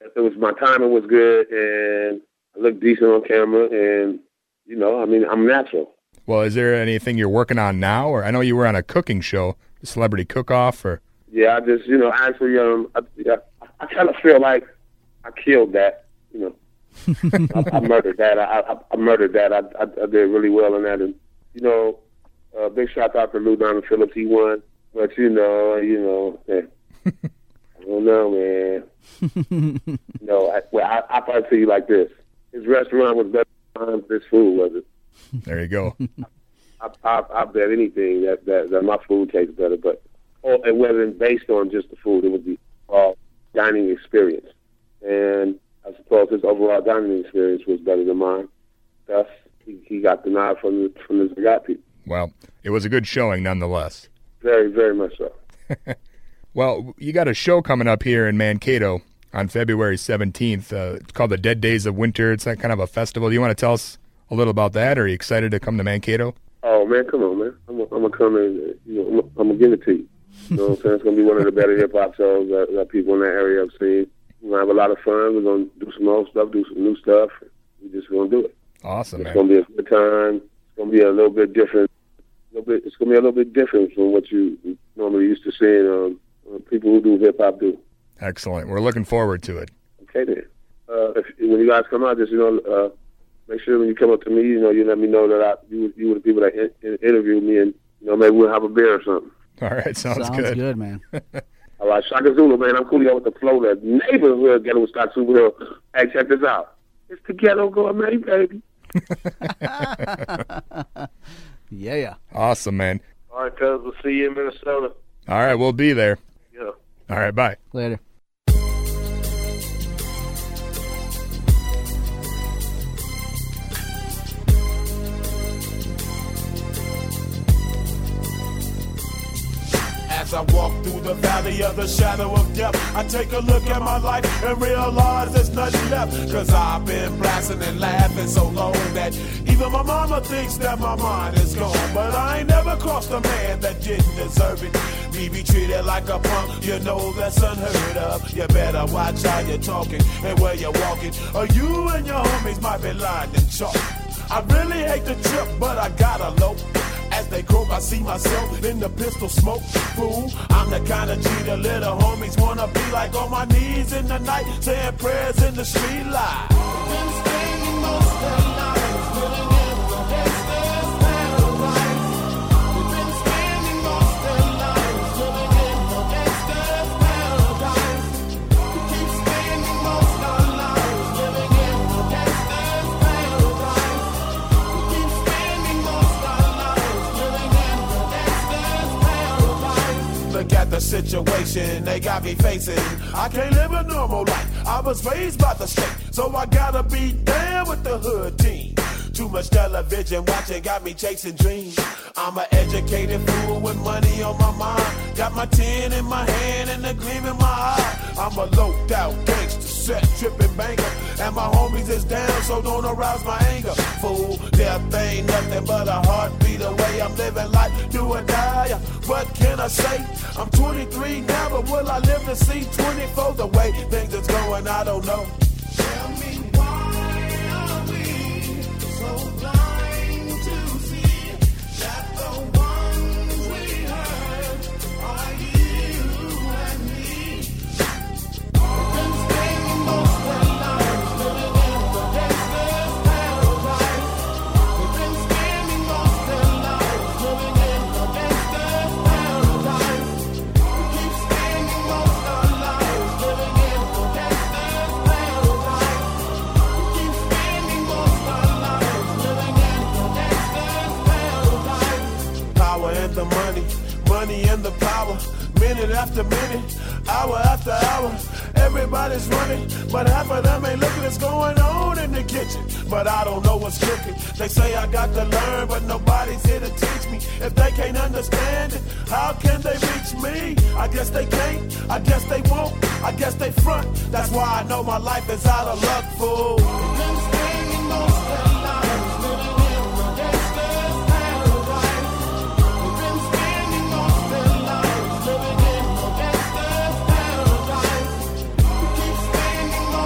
It was my timing was good, and I looked decent on camera, and you know, I mean, I'm natural. Well, is there anything you're working on now? Or I know you were on a cooking show, the Celebrity Cook-Off, or Yeah, I just, you know, actually, um, I, I, I kind of feel like I killed that, you know. I, I murdered that. I, I, I murdered that. I, I, I did really well in that. And, you know, uh, big shout out to Lou Donald Phillips. He won. But, you know, you know, man, I don't know, man. you know, I, well, I, I'll probably tell you like this. His restaurant was better than this food, was it? There you go. I, I, I bet anything that, that, that my food tastes better, but oh, it wasn't based on just the food. It was the uh, dining experience. And I suppose his overall dining experience was better than mine. Thus, he, he got the nod from the, from the Zagat people. Well, it was a good showing nonetheless. Very, very much so. Well, you got a show coming up here in Mankato on February seventeenth. Uh, it's called the Dead Days of Winter. It's that kind of a festival. Do you want to tell us a little about that? Are you excited to come to Mankato? Oh, man, come on, man. I'm going to come in, you know, I'm, I'm going to give it to you. You know what I'm saying? It's going to be one of the better hip-hop shows that, that people in that area have seen. We're going to have a lot of fun. We're going to do some old stuff, do some new stuff. We're just going to do it. Awesome, it's man. It's going to be a good time. It's going to be a little bit different. A little bit, it's going to be a little bit different from what you normally used to seeing um, uh, people who do hip-hop do. Excellent. We're looking forward to it. Okay, then. Uh, if, when you guys come out, just, you know, uh, make sure when you come up to me, you know, you let me know that I, you, you were the people that in, in, interviewed me, and, you know, maybe we'll have a beer or something. All right, sounds, Sounds good. good, man. All right, Shaka Zulu, man. I'm Coolio with the flow. The neighborhood ghetto Scott Superhill. Hey, check this out. It's the ghetto gourmet, baby. Yeah, yeah. Awesome, man. All right, cuz. We'll see you in Minnesota. All right, we'll be there. Yeah. All right, bye. Later. As I walk through the valley of the shadow of death, I take a look at my life and realize there's nothing left. Cause I've been blasting and laughing so long that even my mama thinks that my mind is gone. But I ain't never crossed a man that didn't deserve it. Me be treated like a punk, you know that's unheard of. You better watch how you're talking and where you're walking, or you and your homies might be lying in chalk. I really hate the trip, but I gotta low. As they croak, I see myself in the pistol smoke. Fool, I'm the kind of G the little homies wanna be like, on my knees in the night, saying prayers in the street light. Been spending most of the lives living in the gangster's paradise. We've been spending most of the lives living in the gangster's paradise. We keep spending most of our lives living in the gangster's paradise. We keep spending most of our lives. Look at the situation they got me facing. I can't live a normal life. I was raised by the state, so I gotta be down with the hood team. Too much television watching got me chasing dreams. I'm an educated fool with money on my mind. Got my tin in my hand and a gleam in my eye. I'm a loped out gangster, set tripping banker, and my homies is down, so don't arouse my anger. Fool, death ain't nothing but a heartbeat away. I'm living life, do or die. What can I say? I'm twenty-three now, but will I live to see twenty-four? The way things is going, I don't know. Tell me why are we so blind to see that the ones we hurt are you and me? We've been spending most of our lives living in the gangster's paradise. We've been spending most of our lives living in the gangster's paradise. We keep spending most of our lives living in the gangster's paradise. We keep spending most of our lives living in the gangster's paradise. Power and the money, money and the power. Minute after minute, hour after hour, everybody's running, but half of them ain't looking what's going on in the kitchen. But I don't know what's cooking. They say I got to learn, but nobody's here to teach me. If they can't understand it, how can they reach me? I guess they can't, I guess they won't, I guess they front. That's why I know my life is out of luck, fool. We've been spending most of our lives living in the gangster's paradise. We've been spending most of our lives living in the gangster's paradise. We keep spending most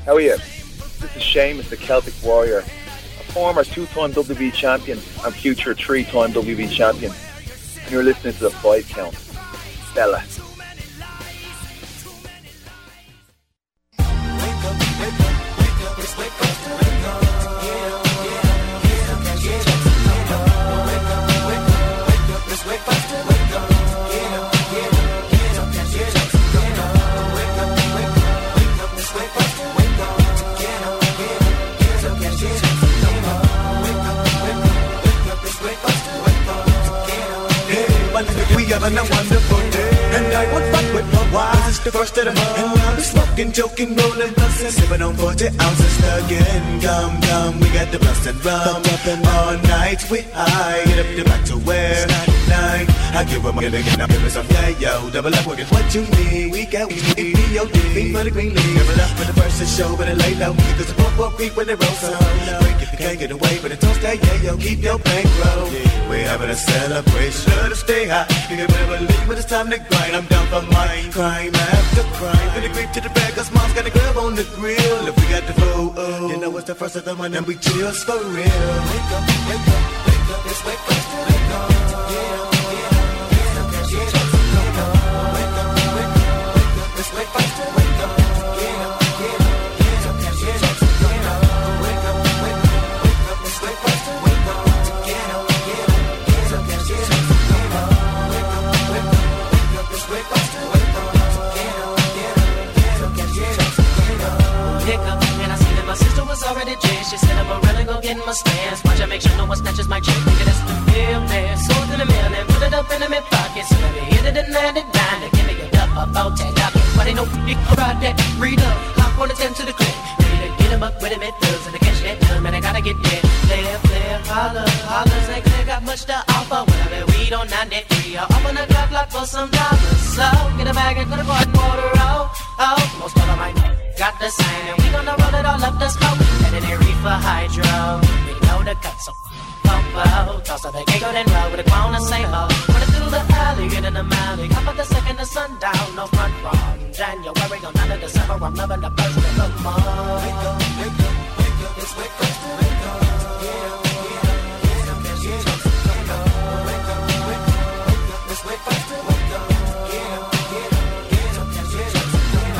How are you? This is Sheamus, the Celtic Warrior, a former two-time W W E champion and future three-time W W E champion. And you're listening to the Five Count. Stella. We having a wonderful day, and I won't fight with my wives. It's the first of the month, and I'll be smoking, joking, rolling, busting, sipping on forty ounces again. Come, come, we got the busted rum. All night we high, get up the back to where nine. I give them a get again, I give me some yeah, yo. Double up, working what you need. We got we need P O D, beat for the green league. Double up for the first to show, but it lay low. Cause the pump up creep when they roll so low. Break if you can't get away, but it don't stay, yeah, yo. Keep your bankroll. We're having a celebration, to stay high. You can never leave when it's time to grind. I'm down for mine, crime after crime. Finna creep to the bag, cause mom's got a grub on the grill. If we got the food, oh, you know it's the first of the month and we chills for real. Wake up, wake up, wake up, it's wake up, wake up. Yeah, yeah, get up, get up, wake up, wake up, wake up, wake up, it's wake up, wake up. Get up, get up, get up, get up, wake up, wake up, wake up, wake up, it's wake up, wake up. Get up, get up, get up, get up. My sister was already dead. She said, I'm really gonna get in my stance. Watch I make sure no one snatches my chick. Nigga, that's the real man. Sold to the mail and put it up in the mid pocket. So let me hit it and land it down. To give me a duck, a bow tag up. But ain't no big ride that. Read up, hop on the ten to the clip. Ready to get him up with him at thugs. And to catch that done, man, I gotta get there. Player, player, holler, holler. Say, clear, got much to offer. When I bet weed on ninety-three. I'll open the clock block for some dollars. So, get a bag and put a quarter water out. Oh, most of them I know. Got the sign and we gonna roll it all up the smoke. Let it reefer hydro. We know the cut, so pump out. Toss up the gate, go then roll with a crown and same old. Running through the alley, get in the alley. Hop at the second of sundown, no front from January on none of December. I'm loving the first of the month. Wake up, wake up, wake up, it's wake up, wake up. Get up, get up, get up, get up, wake up, wake up, wake up, wake up, it's wake up, wake up. Get up, get up, get up, get up.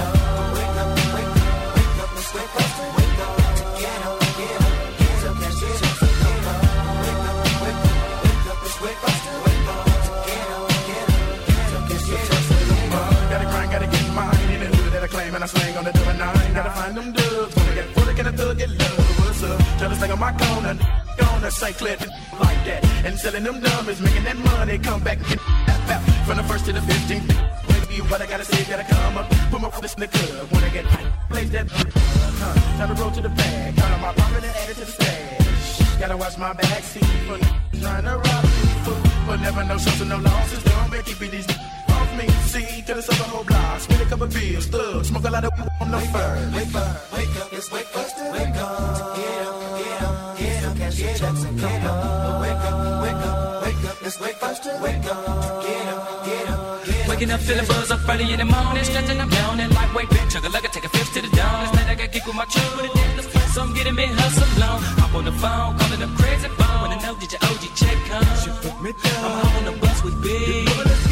And I slang on the double nine. Gotta find them dubs. Wanna get full, can a thug get love? What's up? Try to slang on my corner. Gonna Saint Clair like that. And selling them dummies, making that money. Come back and get that back. From the first to the fifteenth. Baby, what I gotta say, gotta come up. Put my foot in the club. Wanna get high. Place that. Uh, time to roll to the bag. Count on my profit and add it to the stash. Gotta watch my back seat. For trying to rob you. Fool. But never no shows and no losses. Don't make you be these. Me, see, to the southern whole block, spin a couple beers, thug, smoke a lot of on no fur. Wake up, wake up, it's wake up, wake up, get up, get up, get up, cash your checks and get up. Wake up, wake up, wake up, it's wake up, wake up, get up, get up, get up. Waking up, feeling buzz up early in the morning, stretching, I'm down and lightweight, chug a lugger, take a fifth to the dawn. Last night I got kicked with my chick, but it didn't look so I'm getting me hustle long. Hop on the phone, calling them crazy phone. Wanna know did your O G check come? She put me down. I'm home on the bus with big.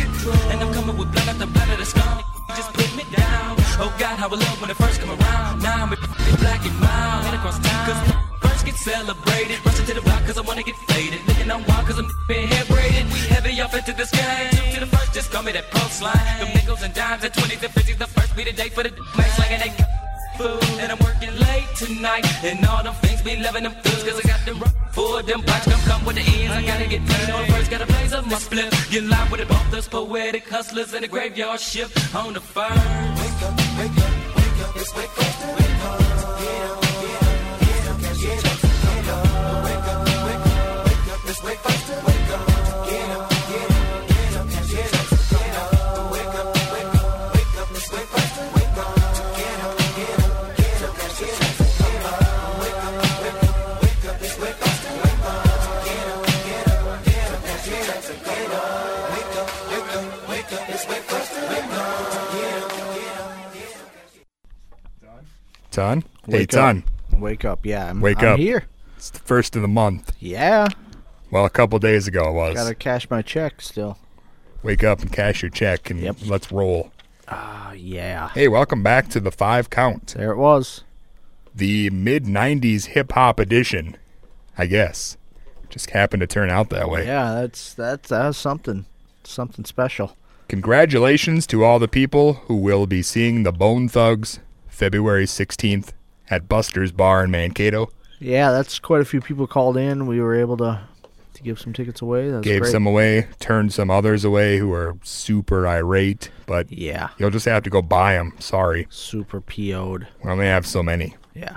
And I'm coming with blood out the blood of the skull. You just put me down. Oh God, how I love when it first come around. Now I'm black and mild. Head across town. Cause first get celebrated. Rushing to the block cause I wanna get faded. Looking on wild cause I'm being hair braided. We heavy off into this game. Two to the first, just call me that post line. Them nickels and dimes and twenties and fifties. The first be the day for the man slanging that food. And I'm working late tonight. And all them things be loving them foods. Cause I got them rough for them blocks. Come come with the ends. I gotta get paid on first. Gotta blaze up my split. Get live with it. Both those poetic hustlers in the graveyard shift on the fire. Wake up, wake up, wake up. It's wake up, wake up. Get up, get up, get up, get up, get up. Wake up, wake up, wake up. It's wake up, wake up. Get up, get up, get up, get up, get up. Wake up, wake up, wake up. It's wake up, wake up. Get up, get up, get up, get up, get up. Wake up, wake up, wake up. It's wake up, wake up. Get up, get up, get up, get up, get up. Wake up, wake up, wake up. It's wake up, wake up. Get up, get up, get up. Ton? Hey, Wake Ton. up. Wake up. Yeah, I'm, Wake I'm up. here. It's the first of the month. Yeah. Well, a couple days ago it was. Gotta cash my check still. Wake up and cash your check, and let's roll. Ah, yeah. Hey, welcome back to the Five Count. There it was. The mid nineties hip-hop edition, I guess. Just happened to turn out that way. Yeah, that's that's that's something, something special. Congratulations to all the people who will be seeing the Bone Thugs February sixteenth at Buster's Bar in Mankato. Yeah, that's quite a few people called in. We were able to to give some tickets away. That's Gave great. some away, turned some others away who are super irate, but yeah, you'll just have to go buy them. Sorry. Super P O'd. We only have so many. Yeah.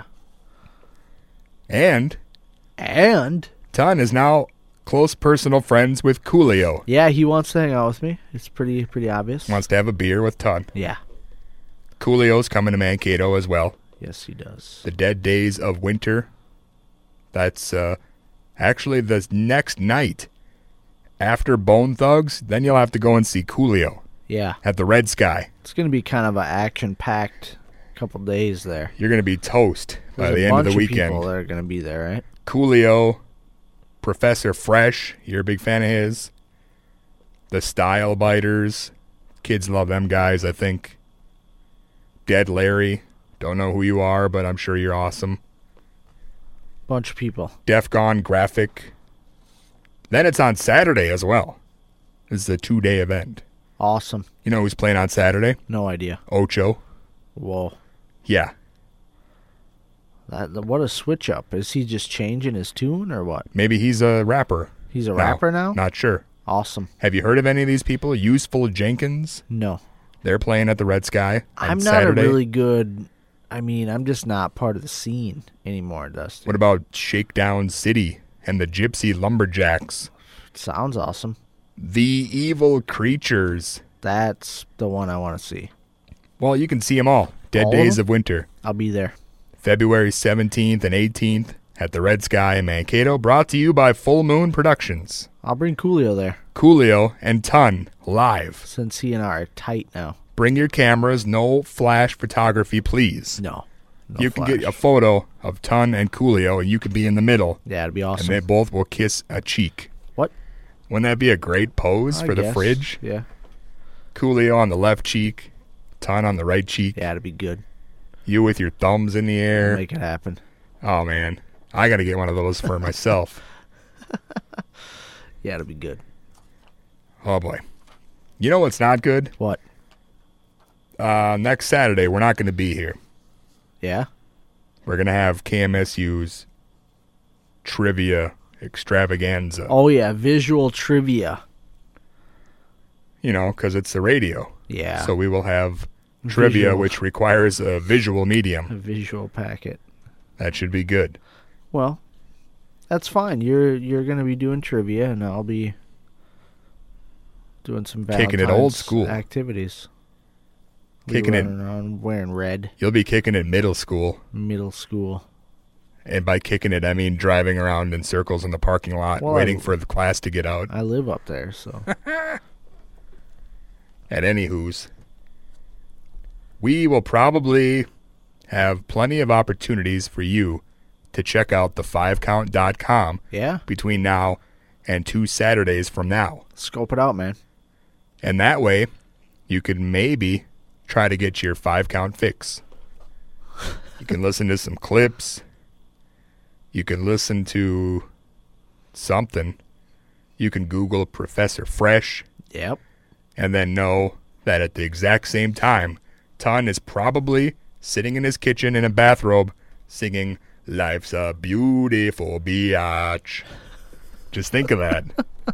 And And Ton is now close personal friends with Coolio. yeah, he wants to hang out with me. It's pretty pretty obvious. Wants to have a beer with Ton. Yeah. Coolio's coming to Mankato as well. Yes, he does. The Dead Days of Winter. That's uh, actually the next night after Bone Thugs. Then you'll have to go and see Coolio Yeah. at the Red Sky. It's going to be kind of an action-packed couple days there. You're going to be toast by There's the a end of bunch the weekend. people that are going to be there, right? Coolio, Professor Fresh, you're a big fan of his. The Style Biters, kids love them guys, I think. Dead Larry, don't know who you are, but I'm sure you're awesome. Bunch of people. Def Gone Graphic. Then it's on Saturday as well. It's a two-day event. Awesome. You know who's playing on Saturday? No idea. Ocho. Whoa. Yeah. That, what a switch up. Is he just changing his tune or what? Maybe he's a rapper. He's a No, rapper now? Not sure. Awesome. Have you heard of any of these people? Useful Jenkins? No. They're playing at the Red Sky on I'm not Saturday. a really good... I mean, I'm just not part of the scene anymore, Dustin. What about Shakedown City and the Gypsy Lumberjacks? Sounds awesome. The Evil Creatures. That's the one I want to see. Well, you can see them all. Dead All of Days them? of Winter. I'll be there. February seventeenth and eighteenth at the Red Sky in Mankato. Brought to you by Full Moon Productions. I'll bring Coolio there. Coolio and Ton live. Since he and I are tight now. Bring your cameras. No flash photography, please. No. no you flash. can get a photo of Ton and Coolio, and you can be in the middle. Yeah, it'd be awesome. And they both will kiss a cheek. What? Wouldn't that be a great pose I for the guess. fridge? Yeah. Coolio on the left cheek, Ton on the right cheek. Yeah, it'd be good. You with your thumbs in the air. Make it happen. Oh, man. I got to get one of those for myself. Yeah, it'll be good. Oh, boy. You know what's not good? What? Uh, next Saturday, we're not going to be here. Yeah? We're going to have K M S U's trivia extravaganza. Oh, yeah, visual trivia. You know, because it's the radio. Yeah. So we will have trivia, Visual. which requires a visual medium. A visual packet. That should be good. Well, that's fine. You're you're going to be doing trivia, and I'll be doing some Kicking it Valentine's old school. activities. Kicking Be it. running around wearing red. You'll be kicking it middle school. Middle school. And by kicking it, I mean driving around in circles in the parking lot, Well, waiting I- for the class to get out. I live up there, so. At any who's. We will probably have plenty of opportunities for you to check out the five count dot com Yeah. between now and two Saturdays from now. Scope it out, man. And that way, you could maybe try to get your five count fix. You can listen to some clips. You can listen to something. You can Google Professor Fresh. Yep. And then know that at the exact same time, Ton is probably sitting in his kitchen in a bathrobe singing Life's a Beautiful Biatch. Just think of that.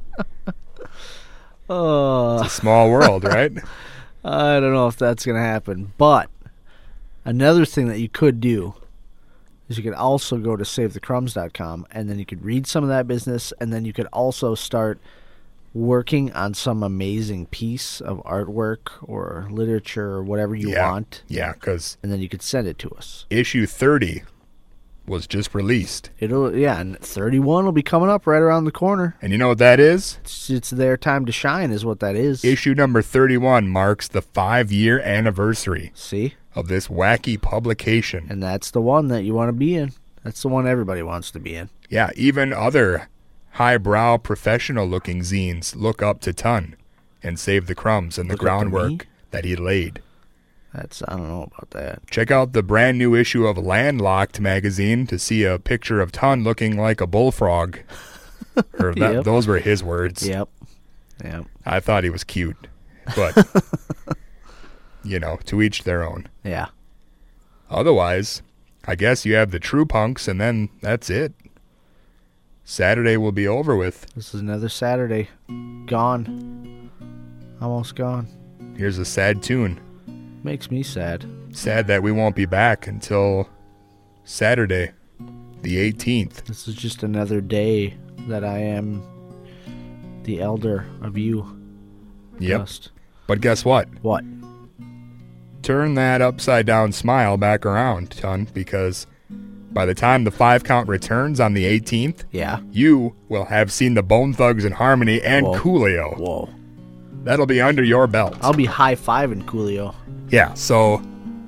Oh. It's a small world, right? I don't know if that's going to happen. But another thing that you could do is you could also go to save the crumbs dot com, and then you could read some of that business, and then you could also start working on some amazing piece of artwork or literature or whatever you Yeah. want. Yeah, because And then you could send it to us. issue thirty was just released. It'll yeah, and thirty-one will be coming up right around the corner. And you know what that is? It's, it's their time to shine is what that is. Issue number thirty-one marks the five-year anniversary. See? of this wacky publication. And that's the one that you want to be in. That's the one everybody wants to be in. Yeah, even other highbrow, professional-looking zines look up to Ton and save the crumbs and the Look up to me? groundwork that he laid. That's I don't know about that. Check out the brand new issue of Landlocked magazine to see a picture of Ton looking like a bullfrog. Or that, Yep. Those were his words. Yep. Yep. I thought he was cute, but you know, to each their own. Yeah. Otherwise, I guess you have the True Punks, and then that's it. Saturday will be over with. This is another Saturday. Gone. Almost gone. Here's a sad tune. Makes me sad. Sad that we won't be back until Saturday, the eighteenth. This is just another day that I am the elder of you. Yep. Just. But guess what? What? Turn that upside down smile back around, Ton, because by the time the five count returns on the eighteenth, yeah, you will have seen the Bone Thugs and Harmony and Whoa. Coolio. Whoa. That'll be under your belt. I'll be high-fiving Coolio. Yeah, so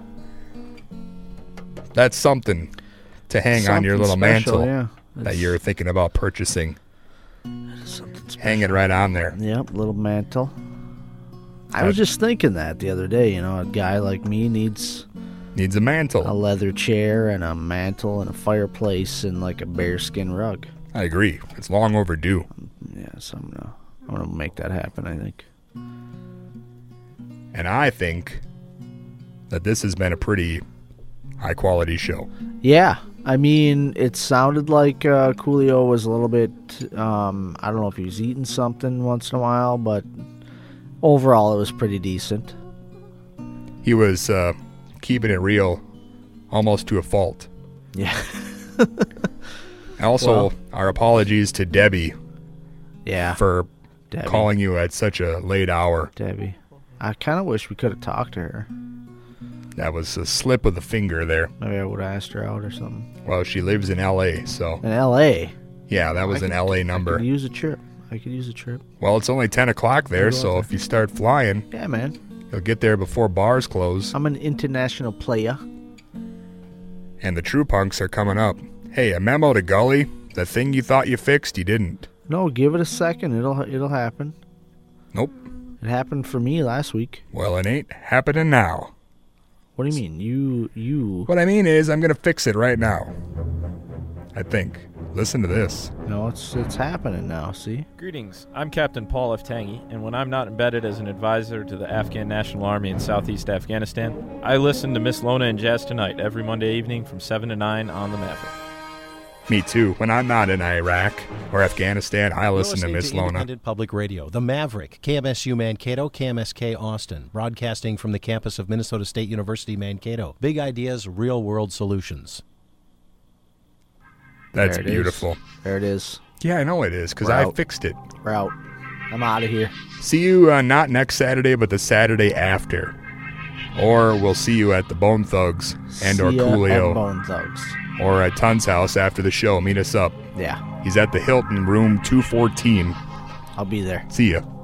that's something to hang on your little Something special, mantle yeah. that It's- you're thinking about purchasing. Hang it right on there. Yep, little mantle. I was just thinking that the other day, you know, a guy like me needs needs a mantle, a leather chair and a mantle and a fireplace and like a bearskin rug. I agree. It's long overdue. Yeah, so I'm gonna, I'm gonna make that happen, I think. And I think that this has been a pretty high quality show. Yeah, I mean, it sounded like uh, Coolio was a little bit, um, I don't know if he was eating something once in a while, but overall it was pretty decent. He was uh, keeping it real almost to a fault. Yeah. Also, Well- our apologies to Debbie Yeah. for Debbie. calling you at such a late hour. Debbie. I kind of wish we could have talked to her. That was a slip of the finger there. Maybe I would have asked her out or something. Well, she lives in L A, so. In L A? Yeah, that was I an could- L A I number. could use a trip. I could use a trip. Well, it's only ten o'clock there, I'll go so out if you start flying, Yeah, man. you'll get there before bars close. I'm an international player. And the True Punks are coming up. Hey, a memo to Gully. The thing you thought you fixed, you didn't. No, give it a second. It'll it'll happen. Nope. It happened for me last week. Well, it ain't happening now. What do you mean? You you What I mean is, I'm going to fix it right now. I think. Listen to this. No, it's it's happening now, see? Greetings, I'm Captain Paul F. Tangy, and when I'm not embedded as an advisor to the Afghan National Army in southeast Afghanistan, I listen to Miss Lona and Jazz Tonight every Monday evening from seven to nine on the Maverick. Me too. When I'm not in Iraq or Afghanistan, I listen to You're Miss listening Lona. Independent Public Radio, The Maverick, K M S U Mankato, K M S K Austin, broadcasting from the campus of Minnesota State University, Mankato. Big ideas, real-world solutions. That's There it is. beautiful. There it is. Yeah, I know it is, because We're I out. fixed it. We're out. I'm out of here. See you uh, not next Saturday, but the Saturday after. Or we'll see you at the Bone Thugs and or See ya Coolio. at Bone Thugs. Or at Tun's house after the show. Meet us up. Yeah. He's at the Hilton, room two fourteen. I'll be there. See ya.